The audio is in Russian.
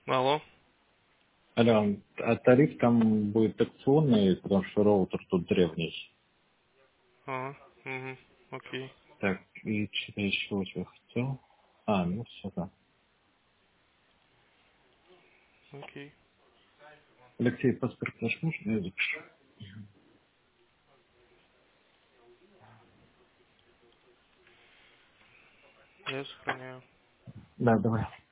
Алло. Алло, а тариф там будет акционный, потому что роутер тут древний. Ага. Угу. Окей. Так, и что-то еще у тебя хотел? А, ну все, да. Окей. Алексей, паспорт наш можно я запишу? Я сохраняю. Да, давай.